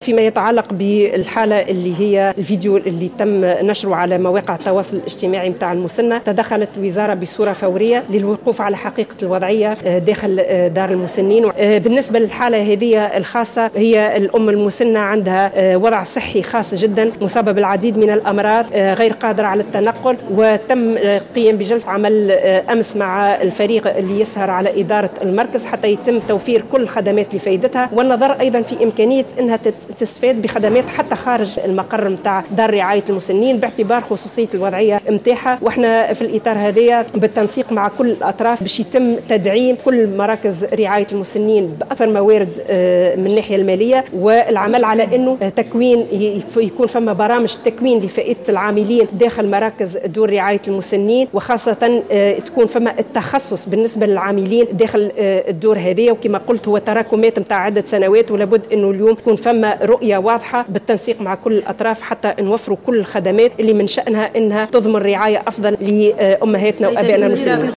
فيما يتعلق بالحالة اللي هي الفيديو اللي تم نشره على مواقع التواصل الاجتماعي متاع المسنة، تدخلت الوزارة بصورة فورية للوقوف على حقيقة الوضعية داخل دار المسنين. بالنسبة للحالة هذه الخاصة، هي الأم المسنة عندها وضع صحي خاص جدا، مصابة بالعديد من الأمراض، غير قادرة على التنقل، وتم القيام بجلسة عمل أمس مع الفريق اللي يسهر على إدارة المركز حتى يتم توفير كل الخدمات لفائدتها، والنظر أيضا في إمكانية أنها تستفاد بخدمات حتى خارج المقر متاع دار رعاية المسنين باعتبار خصوصية الوضعية متاعها. واحنا في الإطار هذا بالتنسيق مع كل الأطراف باش يتم تدعيم كل مراكز رعاية المسنين بأكثر موارد من الناحية المالية، والعمل على أنه تكوين يكون فما برامج تكوين لفائدة العاملين داخل مراكز دور رعاية المسنين، وخاصة تكون فما التخصص بالنسبة للعاملين داخل الدور هذه. وكما قلت هو تراكمات متاع عدة سنوات، ولابد أنه اليوم تكون فما رؤية واضحة بالتنسيق مع كل الأطراف حتى نوفروا كل الخدمات اللي من شأنها أنها تضمن رعاية أفضل لأمهاتنا وأبائنا المسلمين.